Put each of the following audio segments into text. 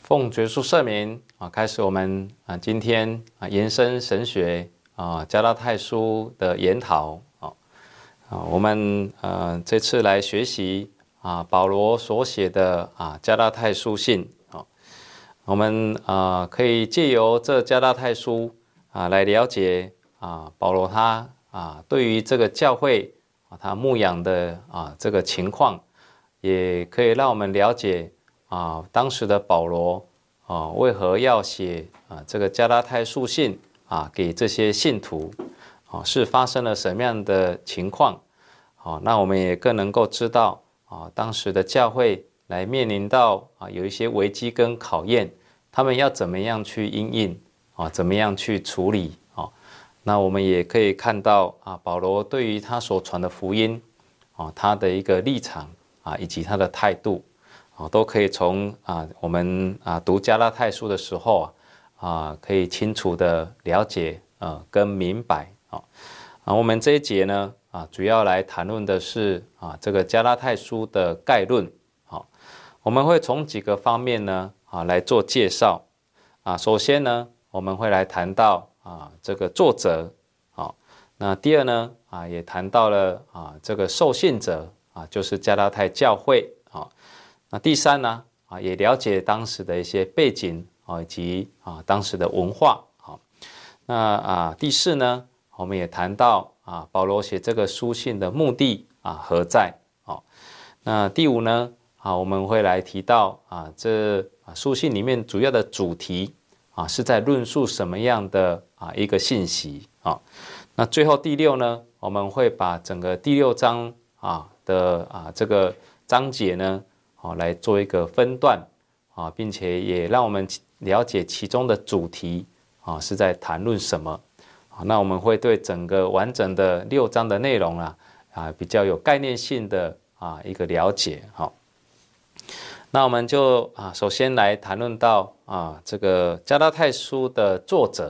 奉觉书圣名开始我们今天延伸神学加拉太书的研讨我们这次来学习保罗所写的加拉太书信我们可以借由这加拉太书来了解保罗他对于这个教会他牧养的这个情况，也可以让我们了解当时的保罗为何要写这个加拉太书信给这些信徒是发生了什么样的情况那我们也更能够知道当时的教会来面临到有一些危机跟考验，他们要怎么样去因应怎么样去处理那我们也可以看到保罗对于他所传的福音他的一个立场以及他的态度都可以从我们读加拉太书的时候可以清楚的了解跟明白我们这一节呢主要来谈论的是这个加拉太书的概论我们会从几个方面呢来做介绍首先呢我们会来谈到这个作者那第二呢也谈到了这个受信者就是加拉太教会那第三呢也了解当时的一些背景以及当时的文化那第四呢我们也谈到保罗写这个书信的目的何在那第五呢我们会来提到这书信里面主要的主题是在论述什么样的一个信息那最后第六呢我们会把整个第六章的这个章节呢来做一个分段并且也让我们了解其中的主题是在谈论什么那我们会对整个完整的6章的内容比较有概念性的一个了解那我们就首先来谈论到这个加拉太书的作者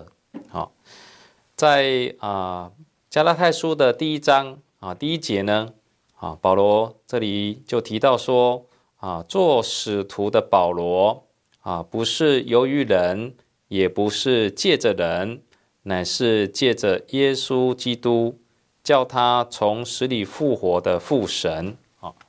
在加拉太书的第1章第1节呢保罗这里就提到说做使徒的保罗不是由于人，也不是借着人，乃是借着耶稣基督，叫他从死里复活的父神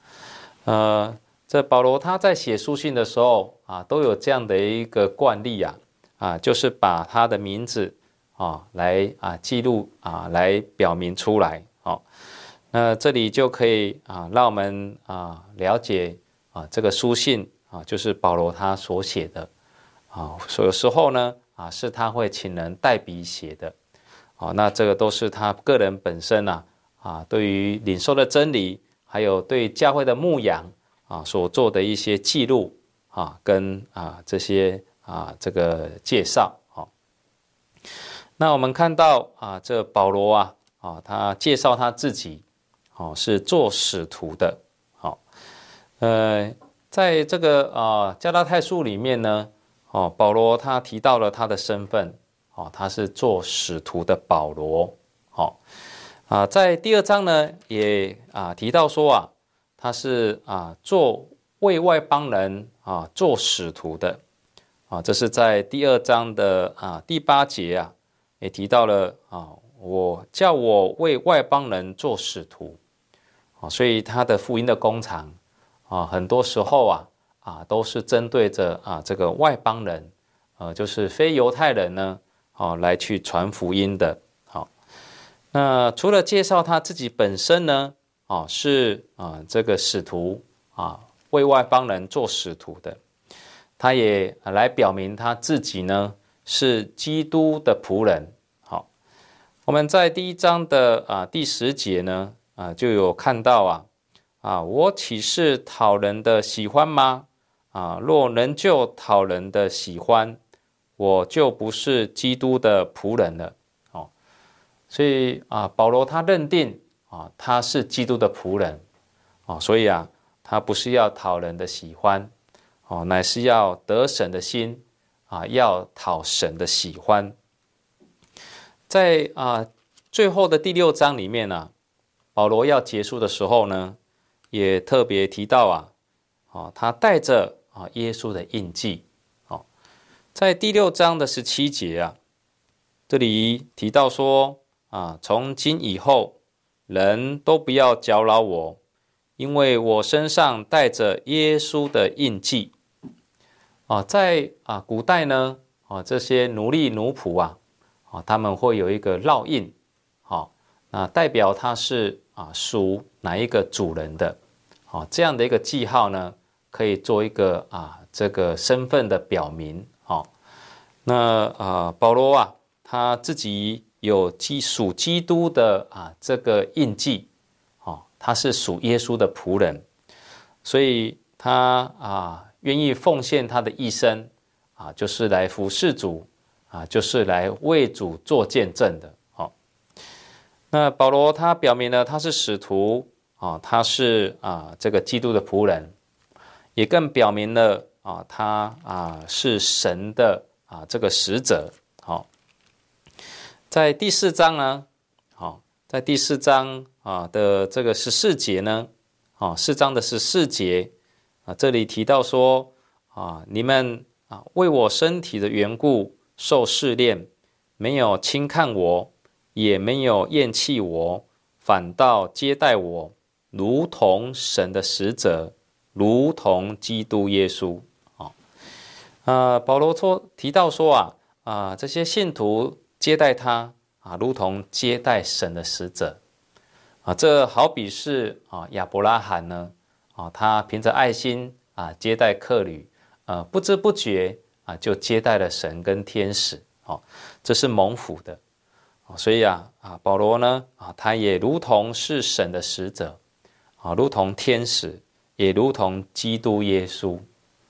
这保罗他在写书信的时候都有这样的一个惯例就是把他的名字来记录来表明出来那这里就可以让我们了解这个书信就是保罗他所写的有时候呢是他会请人代笔写的那这个都是他个人本身对于领受的真理还有对教会的牧养所做的一些记录跟这些这个介绍那我们看到这保罗他介绍他自己是做使徒的在这个加拉太书里面呢保罗他提到了他的身份他是做使徒的保罗在第2章呢也提到说他是做为外邦人做使徒的这是在第2章的第8节也提到了我叫我为外邦人做使徒所以他的福音的工厂很多时候都是针对着这个外邦人就是非犹太人呢来去传福音的那除了介绍他自己本身呢是这个使徒为外邦人做使徒的，他也来表明他自己呢是基督的仆人我们在第1章的第10节呢就有看到我岂是讨人的喜欢吗若仍旧讨人的喜欢，我就不是基督的仆人了所以保罗他认定他是基督的仆人所以他不是要讨人的喜欢乃是要得神的心要讨神的喜欢在最后的第6章里面保罗要结束的时候呢也特别提到他带着耶稣的印记在第6章的17节啊，这里提到说从今以后，人都不要搅扰我，因为我身上带着耶稣的印记。在古代呢，这些奴隶奴仆他们会有一个烙印，代表他是属哪一个主人的，这样的一个记号呢，可以做一个这个身份的表明。那保罗他自己有属基督的这个印记，他是属耶稣的仆人，所以他愿意奉献他的一生就是来服侍主就是来为主做见证的。那保罗他表明了他是使徒他是这个基督的仆人，也更表明了他是神的这个使者。在第4章呢，在第4章的这个14节呢，4章的14节这里提到说你们为我身体的缘故受试炼，没有轻看我，也没有厌弃我，反倒接待我，如同神的使者，如同基督耶稣。保罗提到说这些信徒接待他如同接待神的使者这好比是亚伯拉罕呢他凭着爱心接待客旅，不知不觉就接待了神跟天使，这是蒙福的。所以保罗呢他也如同是神的使者，如同天使，也如同基督耶稣。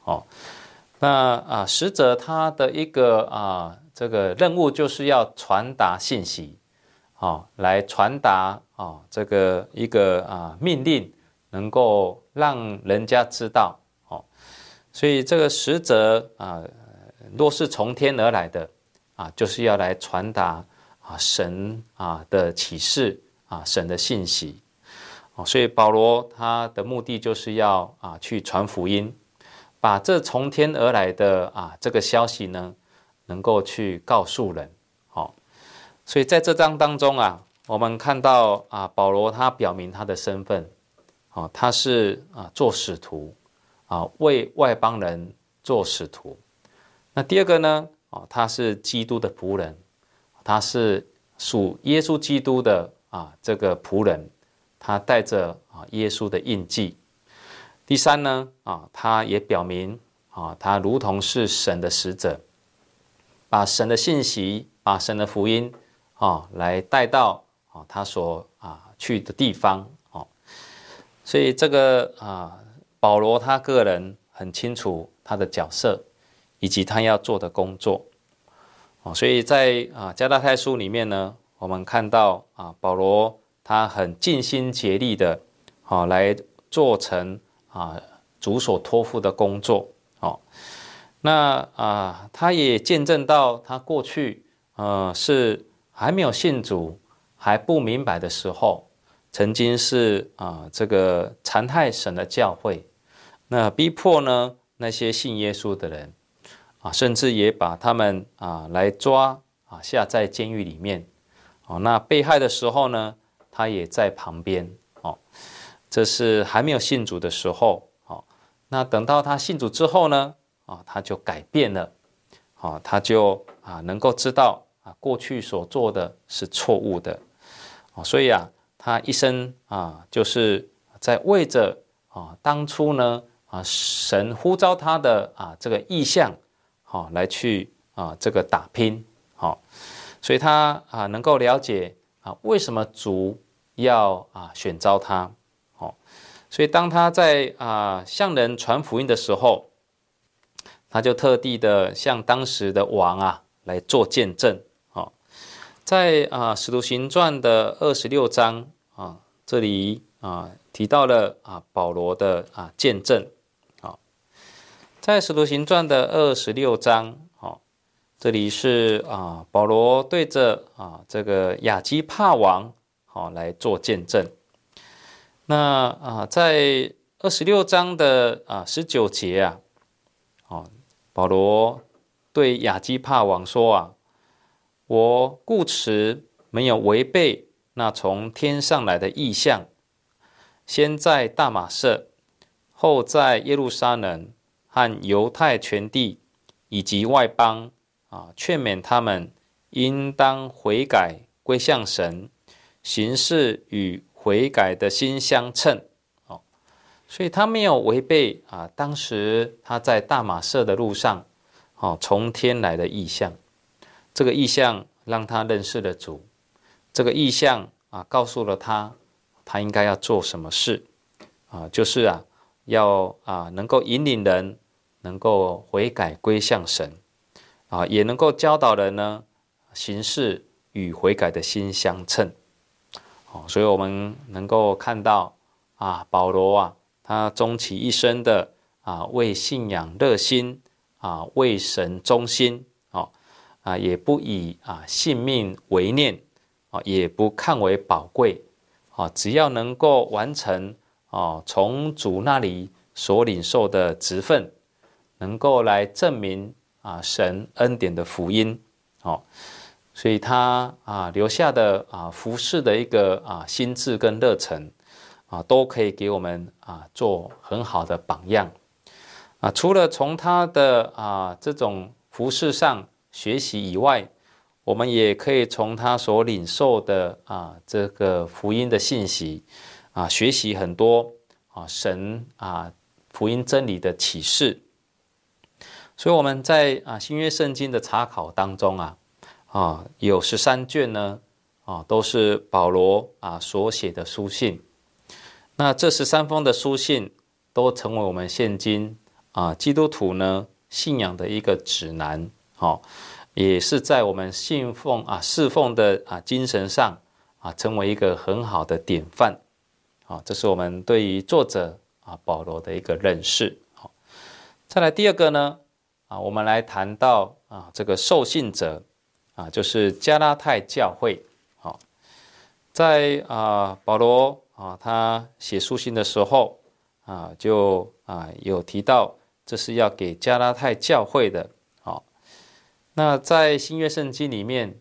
那使者他的一个这个任务就是要传达信息，来传达这个一个命令，能够让人家知道。所以这个使者若是从天而来的就是要来传达神的启示神的信息。所以保罗他的目的就是要去传福音，把这从天而来的这个消息呢能够去告诉人。所以在这章当中我们看到保罗他表明他的身份，他是做使徒为外邦人做使徒。那第二个呢他是基督的仆人，他是属耶稣基督的这个仆人，他带着耶稣的印记。第三呢他也表明他如同是神的使者，把神的信息，把神的福音来带到他所去的地方。所以这个保罗他个人很清楚他的角色以及他要做的工作。所以在加拉太书里面呢，我们看到保罗他很尽心竭力的来做成主所托付的工作。那他也见证到他过去是还没有信主，还不明白的时候，曾经是这个残害神的教会，那逼迫呢那些信耶稣的人甚至也把他们来抓下在监狱里面。那被害的时候呢，他也在旁边。这是还没有信主的时候。那等到他信主之后呢，他就改变了，他就能够知道过去所做的是错误的。所以他一生就是在为着当初呢神呼召他的这个意向来去这个打拼。所以他能够了解为什么主要选召他。所以当他在向人传福音的时候，他就特地的向当时的王来做见证。在使徒行传的26章这里提到了保罗的见证。在使徒行传的26章这里是保罗对着这个亚基帕王来做见证。那在26章的19节保罗对亚基帕王说啊，我固持没有违背那从天上来的意象，先在大马色，后在耶路撒冷和犹太全地以及外邦劝勉他们应当悔改归向神，行事与悔改的心相称。所以他没有违背当时他在大马色的路上从天来的意象。这个意象让他认识了主，这个意象告诉了他应该要做什么事就是要能够引领人能够悔改归向神也能够教导人呢行事与悔改的心相称。所以我们能够看到保罗他终其一生的为信仰热心为神忠心也不以性命为念也不看为宝贵只要能够完成从主那里所领受的职分，能够来证明神恩典的福音所以他留下的服事的一个心志跟热忱都可以给我们做很好的榜样除了从他的这种服事上学习以外，我们也可以从他所领受的这个福音的信息学习很多神福音真理的启示。所以我们在新约圣经的查考当中有13卷呢都是保罗所写的书信。那这13封的书信都成为我们现今基督徒呢信仰的一个指南也是在我们侍奉的精神上成为一个很好的典范这是我们对于作者保罗的一个认识再来第二个呢我们来谈到这个受信者就是加拉太教会在保罗他写书信的时候就有提到这是要给加拉太教会的那在新约圣经里面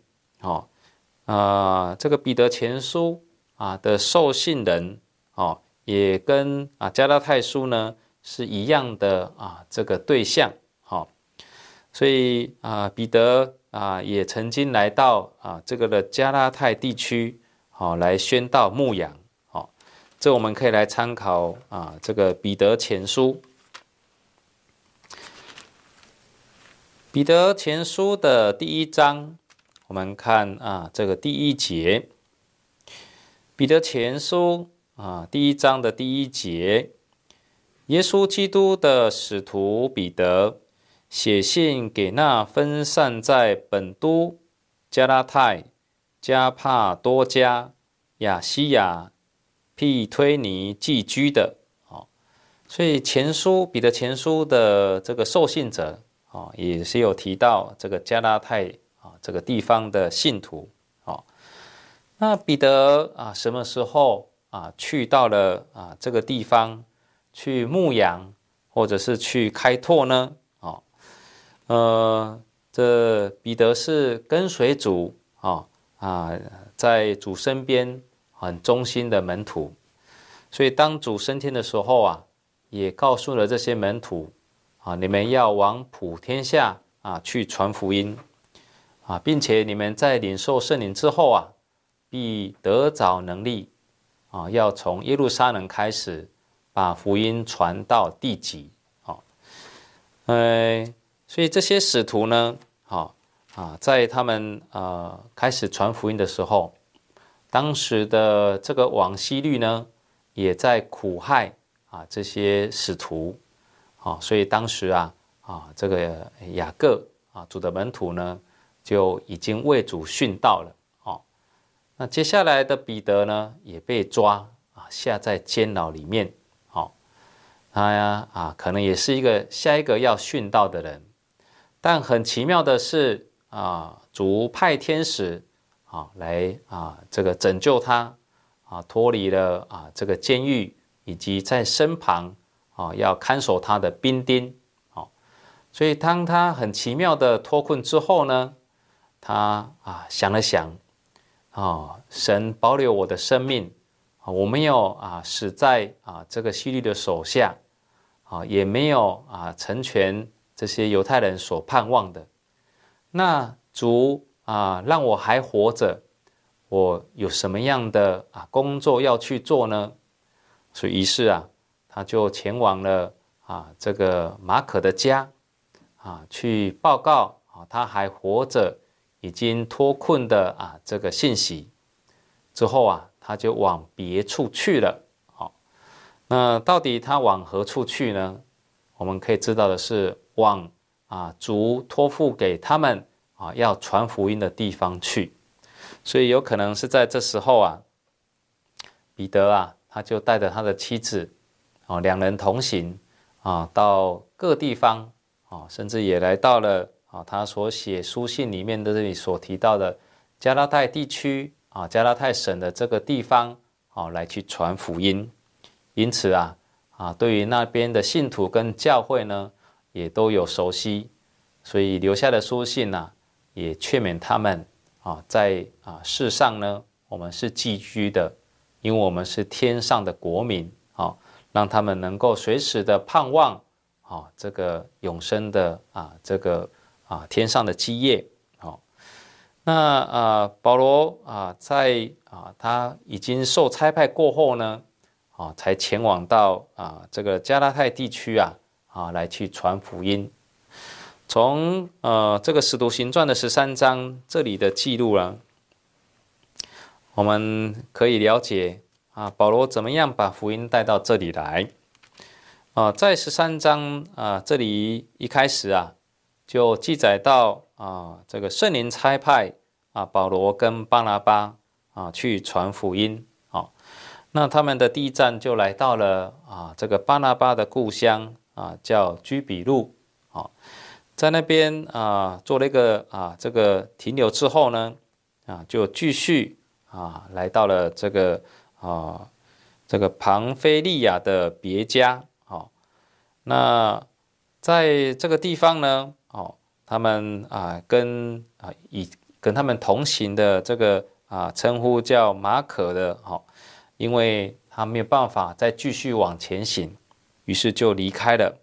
这个彼得前书的受信人也跟加拉太书呢是一样的这个对象所以彼得也曾经来到这个的加拉太地区来宣道牧养这我们可以来参考这个彼得前书。彼得前书的第1章，我们看这个第1节。彼得前书第1章的第1节，耶稣基督的使徒彼得写信给那分散在本都、加拉太、加帕多家、亚西亚、庇推尼寄居的所以彼得前书的这个受信者也是有提到这个加拉太这个地方的信徒那彼得什么时候去到了这个地方去牧养或者是去开拓呢这彼得是跟随主在主身边很忠心的门徒，所以当主升天的时候也告诉了这些门徒你们要往普天下去传福音并且你们在领受圣灵之后必得着能力要从耶路撒冷开始把福音传到地极所以这些使徒呢在他们开始传福音的时候，当时的这个往希律呢也在苦害这些使徒所以当时这个雅各主的门徒呢就已经为主殉道了那接下来的彼得呢也被抓下在监牢里面他可能也是下一个要殉道的人，但很奇妙的是主派天使来这个拯救他脱离了这个监狱以及在身旁要看守他的兵丁所以当他很奇妙的脱困之后呢，他想了想，神保留我的生命，我没有死在这个希律的手下，也没有成全这些犹太人所盼望的。那主让我还活着，我有什么样的工作要去做呢？所以于是他就前往了这个马可的家去报告他还活着，已经脱困的这个信息。之后他就往别处去了。那到底他往何处去呢？我们可以知道的是，往主托付给他们要传福音的地方去。所以有可能是在这时候彼得他就带着他的妻子两人同行到各地方甚至也来到了他所写书信里面的这里所提到的加拉太地区加拉太省的这个地方来去传福音。因此对于那边的信徒跟教会呢，也都有熟悉，所以留下的书信也劝勉他们在世上呢，我们是寄居的，因为我们是天上的国民让他们能够随时的盼望这个永生的这个天上的基业。那保罗在他已经受差派过后呢，才前往到这个加拉太地区来去传福音。从这个使徒行传的13章这里的记录我们可以了解保罗怎么样把福音带到这里来。在13章这里一开始就记载到这个圣灵差派保罗跟巴拿巴去传福音。那他们的第一站就来到了这个巴拿巴的故乡叫居比路。在那边做了一个这个停留之后呢，就继续来到了这个庞菲利亚的别家。那在这个地方呢，他们跟他们同行的这个称呼叫马可的因为他没有办法再继续往前行，于是就离开了。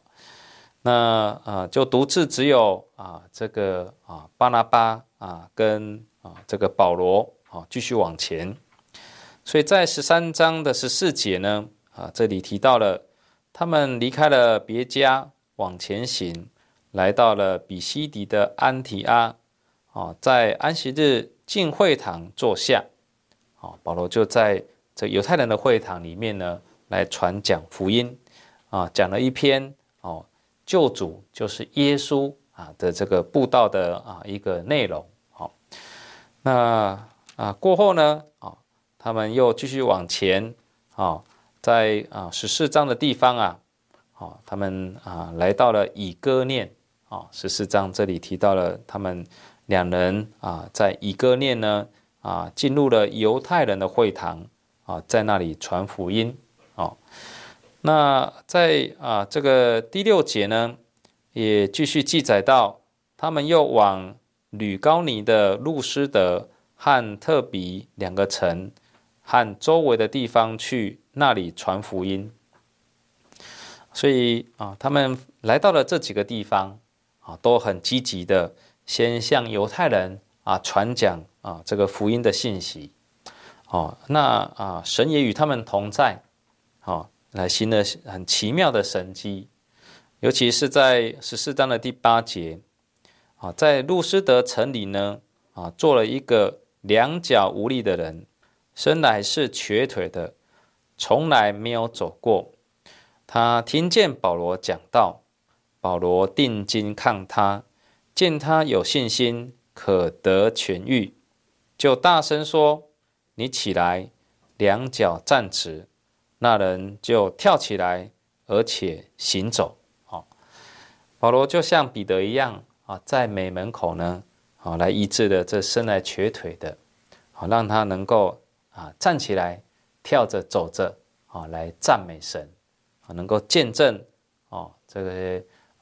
那就独自只有这个巴拿巴跟这个保罗继续往前。所以在13章的14节呢，这里提到了他们离开了别家往前行，来到了比西底的安提阿，在安息日进会堂坐下。保罗就在这犹太人的会堂里面呢，来传讲福音讲了一篇救主就是耶稣的这个布道的一个内容。那过后呢，他们又继续往前在14章的地方他们来到了以哥念。14章这里提到了他们两人在以哥念呢进入了犹太人的会堂在那里传福音。那在这个第6节呢，也继续记载到他们又往吕高尼的路斯德和特比2个城和周围的地方去，那里传福音。所以他们来到了这几个地方都很积极的先向犹太人传讲这个福音的信息。那神也与他们同在来行了很奇妙的神迹。尤其是在14章的第8节在路斯德城里呢做了一个两脚无力的人，生来是瘸腿的，从来没有走过。他听见保罗讲道，保罗定睛看他，见他有信心，可得痊愈，就大声说：你起来，两脚站直。那人就跳起来，而且行走。保罗就像彼得一样在美门口呢来医治了这生来瘸腿的，让他能够站起来，跳着走着来赞美神，能够见证这个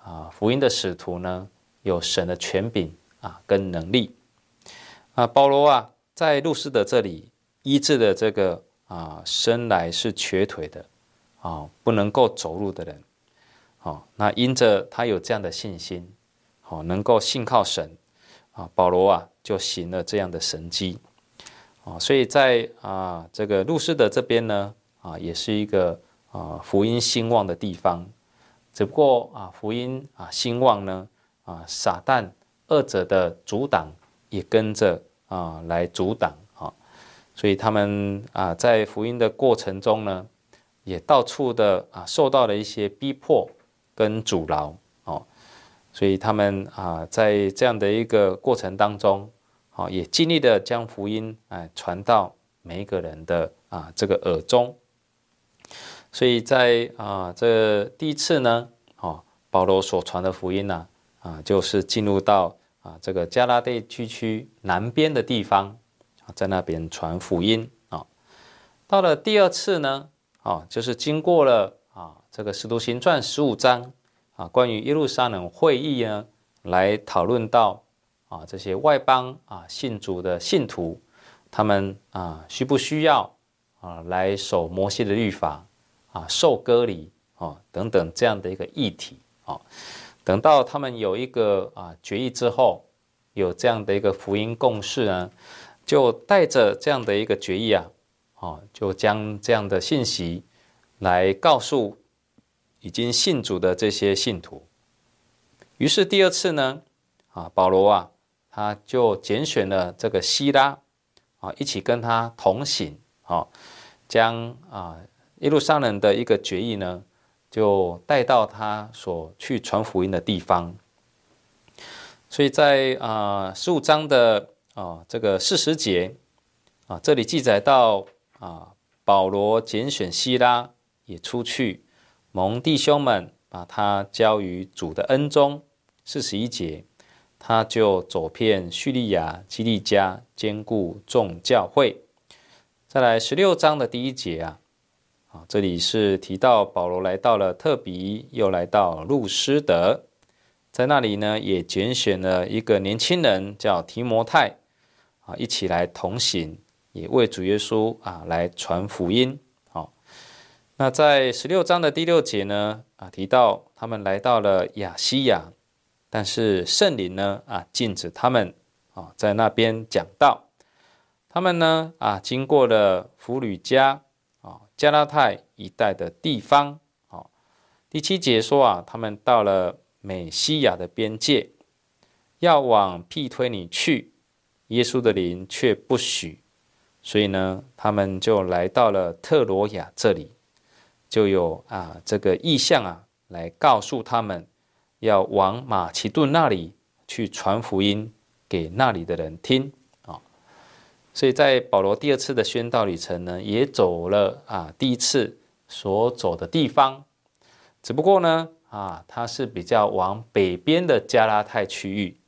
福音的使徒呢，有神的权柄跟能力。保罗在路斯德这里医治了这个生来是瘸腿的不能够走路的人。那因着他有这样的信心，能够信靠神保罗就行了这样的神迹。所以在这个路斯德这边呢也是一个福音兴旺的地方。只不过福音兴旺呢撒旦二者的阻挡也跟着来阻挡所以他们在福音的过程中呢，也到处的受到了一些逼迫跟阻挠所以他们在这样的一个过程当中也尽力的将福音传到每一个人的这个耳中。所以在这第一次呢保罗所传的福音就是进入到这个加拉太地区南边的地方在那边传福音到了第二次呢就是经过了这个使徒行传15章关于耶路撒冷会议呢，来讨论到这些外邦信主的信徒，他们需不需要来守摩西的律法受割礼等等这样的一个议题等到他们有一个决议之后，有这样的一个福音共识呢，就带着这样的一个决议就将这样的信息来告诉已经信主的这些信徒。于是第二次呢保罗他就拣选了这个希拉一起跟他同行将耶路撒冷的一个决议呢就带到他所去传福音的地方。所以在15章的这个40节这里记载到保罗拣选希拉也出去蒙弟兄们把他交于主的恩中。41节他就走遍叙利亚基利家，兼顾众教会。再来16章的第1节这里是提到保罗来到了特比，又来到路斯德，在那里呢也拣选了一个年轻人叫提摩太一起来同行，也为主耶稣来传福音。那在16章的第6节呢提到他们来到了亚西亚，但是圣灵呢禁止他们在那边讲道。他们呢经过了弗吕家加拉太一带的地方第7节说他们到了美西亚的边界，要往庇推尼去，耶稣的灵却不许，所以呢他们就来到了特罗亚这里，就有这个意象来告诉他们要往马其顿那里去传福音给那里的人听所以在保罗第二次的宣道旅程呢，也走了第一次所走的地方，只不过呢他是比较往北边的加拉太区域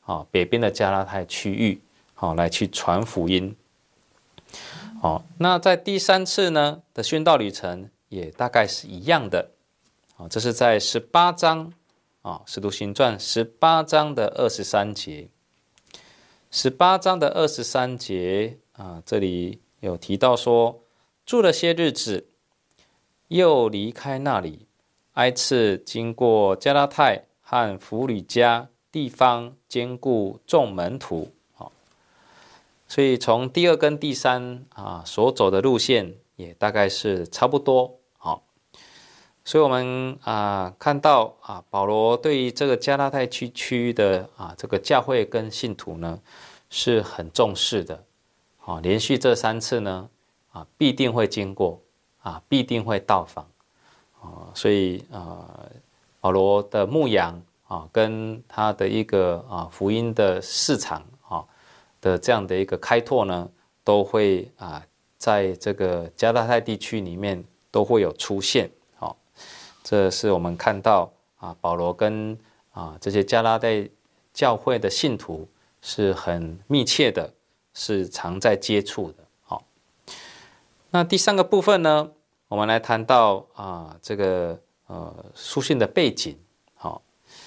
来去传福音那在第3次呢的宣道旅程也大概是一样的这是在18章使徒行传18章的23节。18章的23节这里有提到说，住了些日子，又离开那里，挨次经过加拉太和弗吕家地方，兼顾众门徒所以从第2跟第3所走的路线也大概是差不多所以我们看到保罗对于这个加拉太区的这个教会跟信徒呢是很重视的连续这3次呢必定会经过必定会到访所以保罗的牧养跟他的一个福音的市场的这样的一个开拓呢，都会在这个加拉太地区里面都会有出现这是我们看到保罗跟这些加拉太教会的信徒是很密切的，是常在接触的那第3个部分呢，我们来谈到这个书信的背景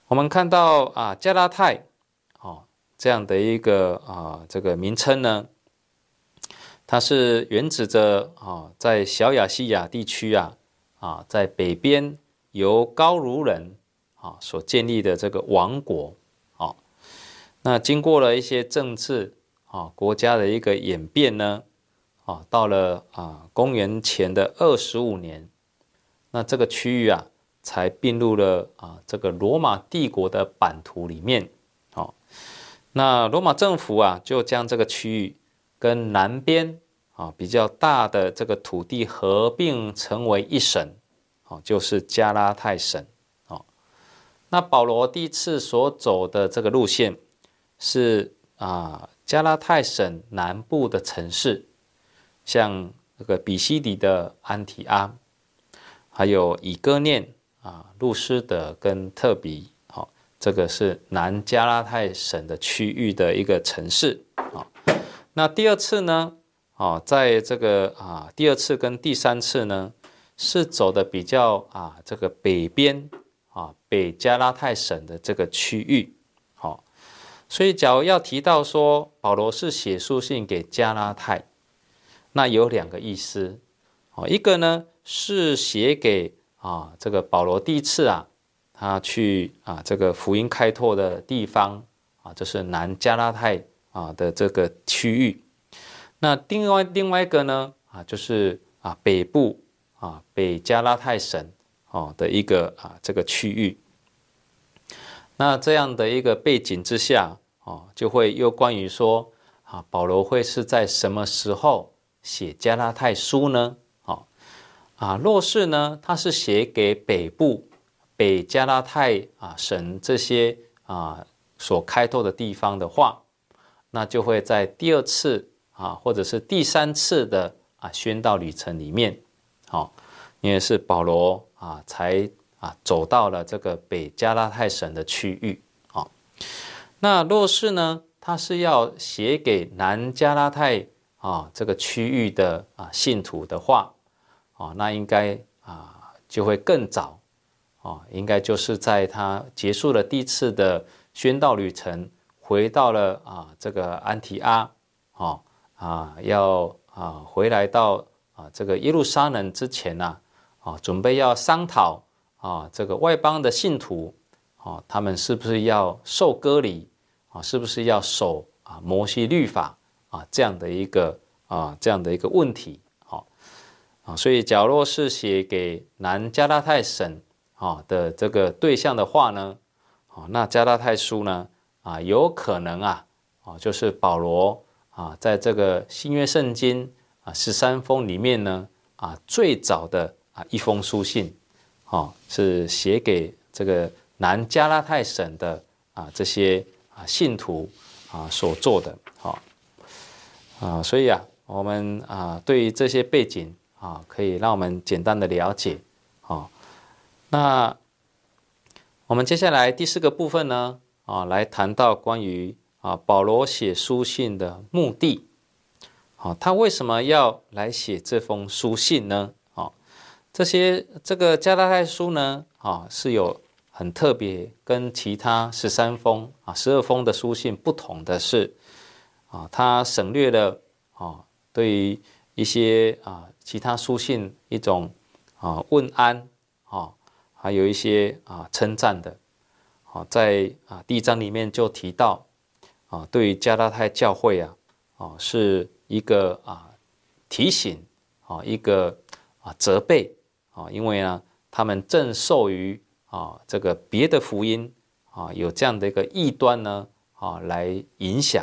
我们看到加拉太这样的一个这个名称呢，它是原指着在小亚细亚地区在北边由高卢人所建立的这个王国那经过了一些政治国家的一个演变呢，到了公元前的25年，那这个区域才并入了这个罗马帝国的版图里面。那罗马政府就将这个区域跟南边比较大的这个土地合并成为一省，就是加拉太省。那保罗第一次所走的这个路线是加拉太省南部的城市，像这个比西底的安提阿，还有以哥念路斯德跟特比，这个是南加拉太省的区域的一个城市。那第二次呢，在这个第二次跟第三次呢，是走的比较这个北边北加拉太省的这个区域。所以假如要提到说保罗是写书信给加拉太，那有两个意思。一个呢是写给这个保罗第一次他去这个福音开拓的地方就是南加拉太的这个区域。那另外一个呢就是北部北加拉太省的一个这个区域。那这样的一个背景之下就会又关于说保罗会是在什么时候写加拉太书呢？若是呢他是写给北部北加拉太省这些所开拓的地方的话，那就会在第二次或者是第三次的宣道旅程里面，因为是保罗才走到了这个北加拉太省的区域。那若是呢他是要写给南加拉太这个区域的信徒的话，那应该就会更早，应该就是在他结束了第一次的宣道旅程，回到了这个安提阿，要回来到这个耶路撒冷之前准备要商讨这个外邦的信徒他们是不是要受割礼是不是要守摩西律法这样的一个问题。所以假若是写给南加拉太省的这个对象的话呢，那加拉太书呢有可能就是保罗在这个新约圣经13封里面呢最早的一封书信是写给这个南加拉太省的这些信徒所做的。所以我们对于这些背景可以让我们简单的了解。那我们接下来第四个部分呢来谈到关于保罗写书信的目的。他为什么要来写这封书信呢？这个加拉太书呢是有很特别，跟其他13封12封的书信不同的是他省略了对于一些其他书信一种问安还有一些称赞的。在第一章里面就提到对于加拉太教会是一个提醒一个责备因为呢他们正受于这个别的福音有这样的一个异端呢来影响。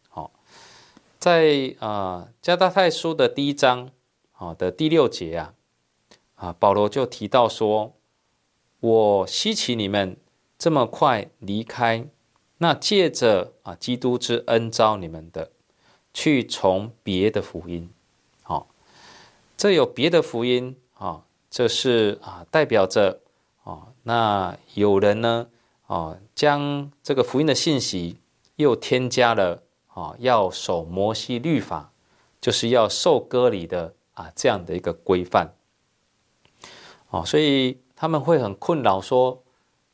在加拉太书的第一章的第6节保罗就提到说，我希奇你们这么快离开那借着基督之恩召你们的，去从别的福音。这有别的福音这是代表着那有人呢将这个福音的信息又添加了要守摩西律法，就是要受割礼的这样的一个规范。所以他们会很困扰说，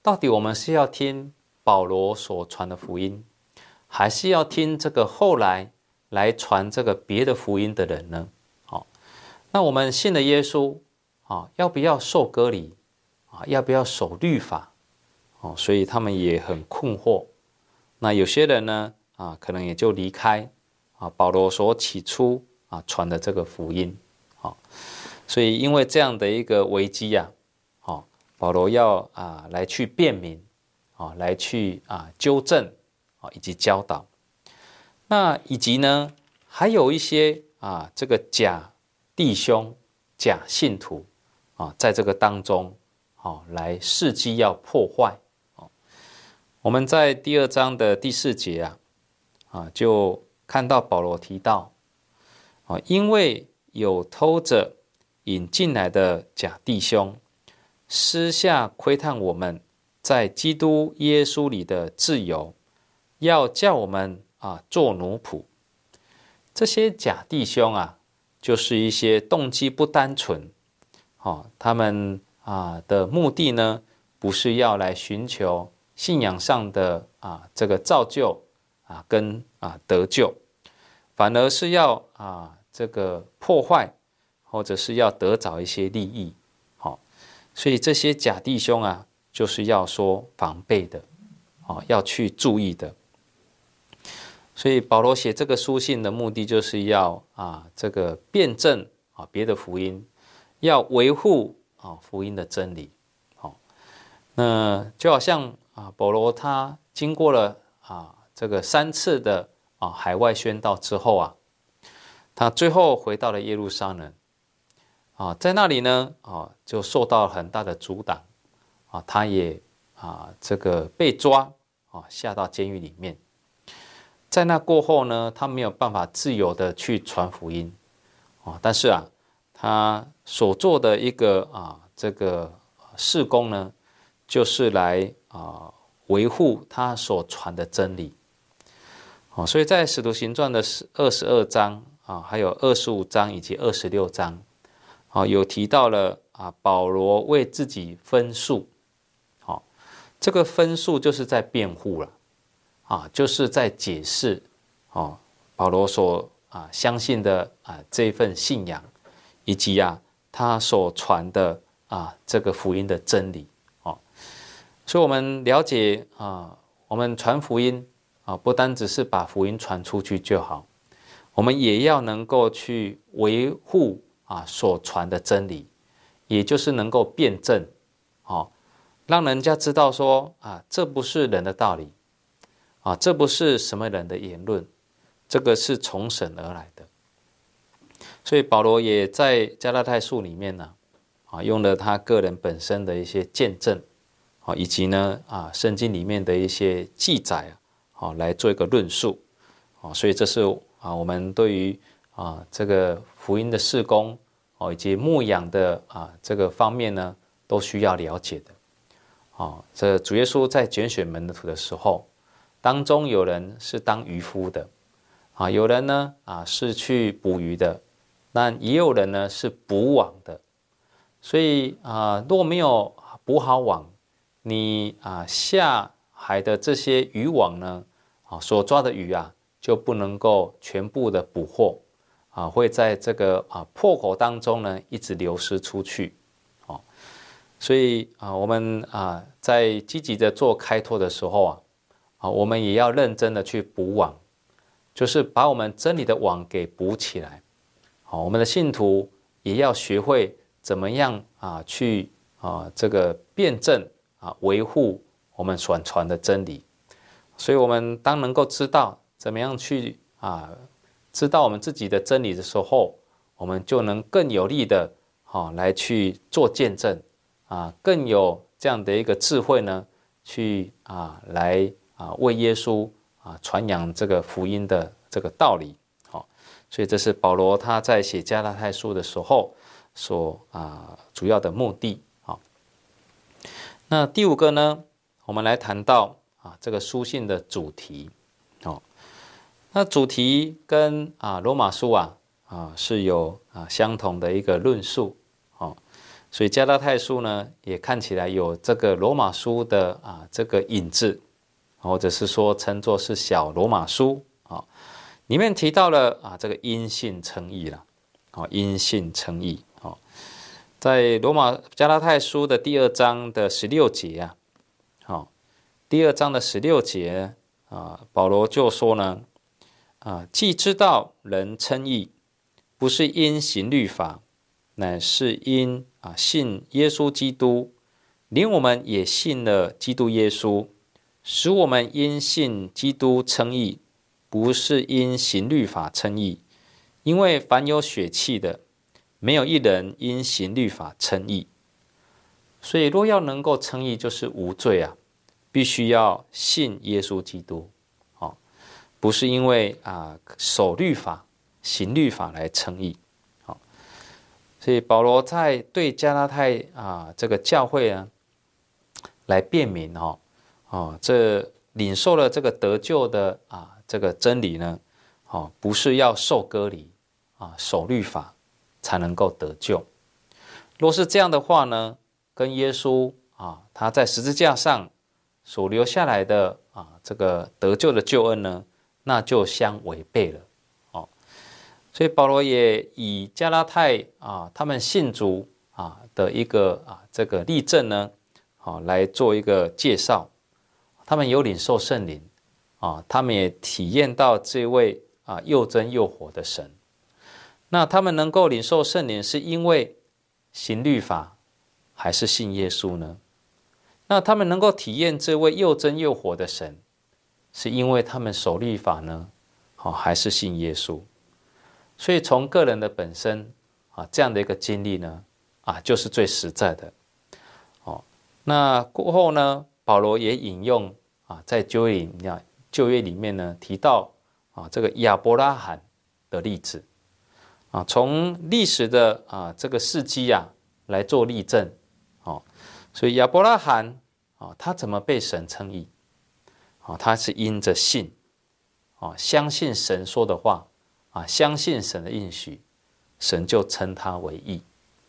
到底我们是要听保罗所传的福音，还是要听这个后来传这个别的福音的人呢？那我们信了耶稣，要不要受割礼？要不要守律法？所以他们也很困惑。那有些人呢，可能也就离开保罗所起初传的这个福音。所以因为这样的一个危机保罗要来去辩明，来去纠正以及教导。那以及呢，还有一些这个假弟兄、假信徒在这个当中来伺机要破坏。我们在第2章的第4节就看到保罗提到因为有偷着引进来的假弟兄，私下窥探我们在基督耶稣里的自由，要叫我们做奴仆。这些假弟兄就是一些动机不单纯，他们的目的呢，不是要来寻求信仰上的这个造就跟得救，反而是要这个破坏，或者是要得着一些利益。所以这些假弟兄就是要说防备的，要去注意的。所以保罗写这个书信的目的，就是要这个辩证别的福音，要维护福音的真理。那就好像保罗他经过了这个3次的海外宣道之后他最后回到了耶路撒冷在那里呢就受到很大的阻挡他也这个被抓下到监狱里面。在那过后呢，他没有办法自由的去传福音但是他所做的一个这个事工呢，就是来维护他所传的真理。所以在使徒行传的22章还有25章以及26章有提到了保罗为自己分诉。这个分诉就是在辩护了就是在解释保罗所相信的这一份信仰，以及他所传的这个福音的真理。所以我们了解我们传福音不单只是把福音传出去就好，我们也要能够去维护所传的真理，也就是能够辩证让人家知道说这不是人的道理这不是什么人的言论，这个是从神而来的。所以保罗也在加拉太书里面用了他个人本身的一些见证以及呢圣经里面的一些记载来做一个论述所以这是我们对于这个福音的事工以及牧养的这个方面呢都需要了解的这主耶稣在拣选门徒的时候，当中有人是当渔夫的有人呢是去捕鱼的，那也有人呢是捕网的。所以若没有捕好网，你下海的这些渔网呢所抓的鱼就不能够全部的捕获会在这个破口当中呢一直流失出去所以我们在积极的做开拓的时候我们也要认真的去补网，就是把我们真理的网给补起来我们的信徒也要学会怎么样去这个辩证维护我们所传的真理。所以我们当能够知道怎么样去知道我们自己的真理的时候，我们就能更有力的来去做见证更有这样的一个智慧呢去来为耶稣传扬这个福音的这个道理所以这是保罗他在写加拉太书的时候所主要的目的那第5个呢，我们来谈到这个书信的主题那主题跟罗马书是有相同的一个论述所以加拉太书呢，也看起来有这个罗马书的这个影子，或者是说称作是小罗马书啊，里面提到了这个因信称义了，因信称义在加拉太书的第2章的16节第2章的16节保罗就说呢，既知道人称义，不是因行律法，乃是因信耶稣基督，连我们也信了基督耶稣，使我们因信基督称义，不是因行律法称义。因为凡有血气的，没有一人因行律法称义。所以若要能够称义，就是无罪必须要信耶稣基督，不是因为守律法、行律法来称义。所以保罗在对加拉太这个教会来辩明这领受了这个得救的这个真理呢，不是要受割礼守律法才能够得救。若是这样的话呢，跟耶稣他在十字架上所留下来的这个得救的救恩呢，那就相违背了。所以保罗也以加拉太他们信主的一个这个例证呢，来做一个介绍。他们有领受圣灵他们也体验到这位又真又活的神。那他们能够领受圣灵，是因为行律法还是信耶稣呢？那他们能够体验这位又真又活的神，是因为他们守律法呢，还是信耶稣？所以从个人的本身这样的一个经历呢，就是最实在的。那过后呢，保罗也引用在旧约里面呢提到这个亚伯拉罕的例子从历史的这个事迹来做例证。所以亚伯拉罕他怎么被神称义？他是因着信相信神说的话相信神的应许，神就称他为义。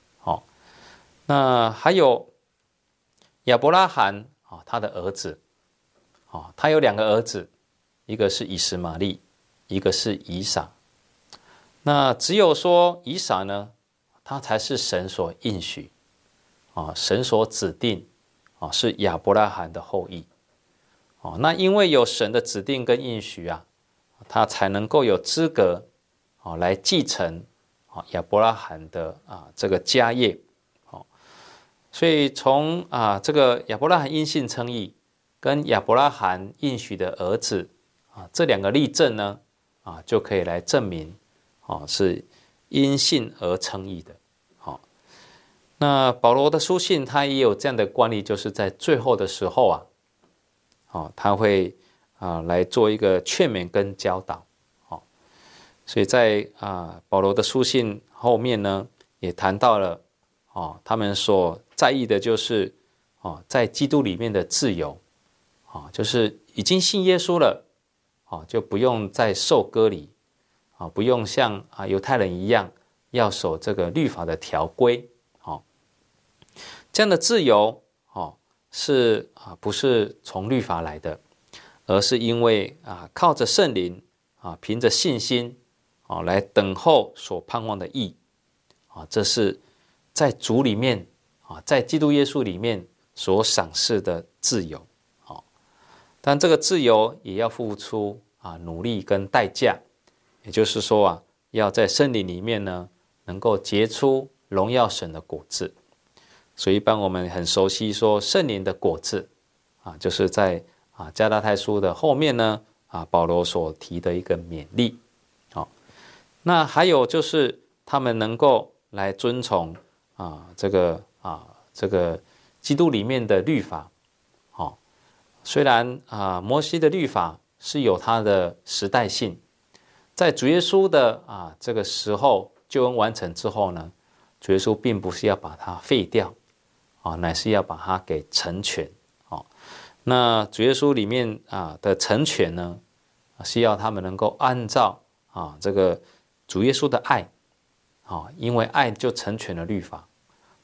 那还有亚伯拉罕他的儿子他有2个儿子，一个是以实玛利，一个是以撒。那只有说以撒呢，他才是神所应许神所指定是亚伯拉罕的后裔那因为有神的指定跟应许他才能够有资格来继承亚伯拉罕的这个家业。所以从这个亚伯拉罕因信称义跟亚伯拉罕应许的儿子这2个例证呢就可以来证明是因信而称义的。那保罗的书信他也有这样的惯例，就是在最后的时候他会来做一个劝勉跟教导。所以在保罗的书信后面呢，也谈到了他们所在意的就是在基督里面的自由就是已经信耶稣了就不用再受割礼不用像犹太人一样要守这个律法的条规。这样的自由是不是从律法来的，而是因为靠着圣灵凭着信心来等候所盼望的义这是在主里面在基督耶稣里面所赏赐的自由。但这个自由也要付出努力跟代价，也就是说要在圣灵里面呢能够结出荣耀神的果子。所以一般我们很熟悉说圣灵的果子就是在加拉太书的后面呢保罗所提的一个勉励。那还有就是他们能够来遵从这个基督里面的律法。虽然摩西的律法是有它的时代性，在主耶稣的这个时候救恩完成之后呢，主耶稣并不是要把它废掉乃是要把它给成全。那主耶稣里面的成全呢，是要他们能够按照这个主耶稣的爱因为爱就成全了律法，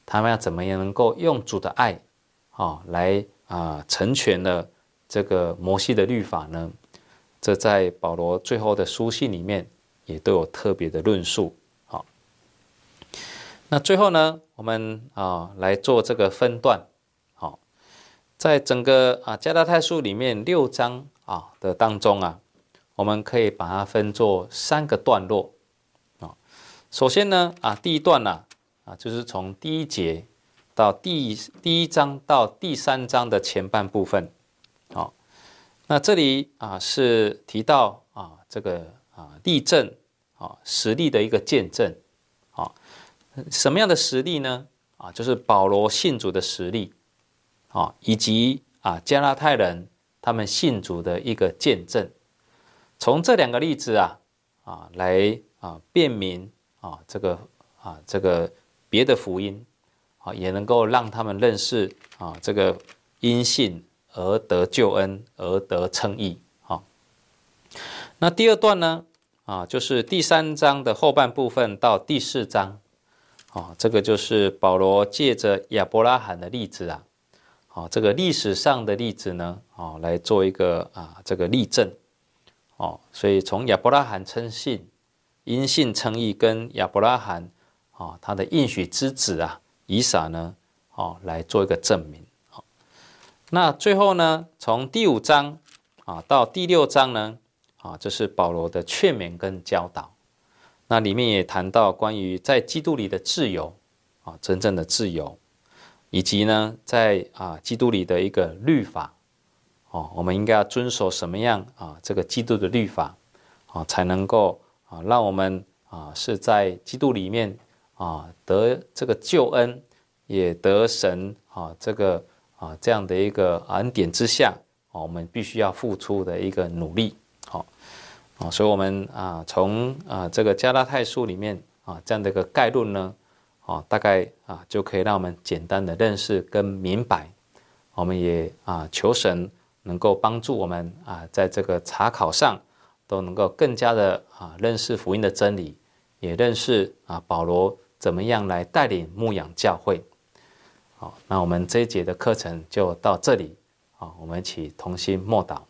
他们要怎么样能够用主的爱，来成全了这个摩西的律法呢？这在保罗最后的书信里面也都有特别的论述。好，那最后呢，我们来做这个分段。好，在整个加拉太书里面6章的当中我们可以把它分作3个段落。首先呢第一段就是从第1节到第1章到第3章的前半部分。那这里是提到这个例证实例的一个见证。什么样的实例呢？就是保罗信主的实例，以及加拉太人他们信主的一个见证。从这2个例子来辨明这个别的福音也能够让他们认识这个因信而得救恩，而得称义。那第2段呢就是第3章的后半部分到第4章。这个就是保罗借着亚伯拉罕的例子这个历史上的例子呢来做一个这个例证。所以从亚伯拉罕称信，因信称义，跟亚伯拉罕他的应许之子以撒呢来做一个证明。那最后呢，从第5章到第6章呢这是保罗的劝勉跟教导。那里面也谈到关于在基督里的自由真正的自由，以及呢在基督里的一个律法我们应该要遵守什么样这个基督的律法才能够让我们是在基督里面得这个救恩，也得神这个这样的一个恩典之下我们必须要付出的一个努力。所以我们从这个加拉太书里面这样的一个概论呢大概就可以让我们简单的认识跟明白。我们也求神能够帮助我们在这个查考上都能够更加的认识福音的真理，也认识保罗怎么样来带领牧养教会。好，那我们这一节的课程就到这里。我们一起同心默祷。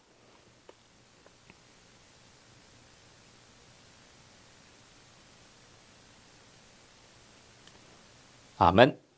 阿们。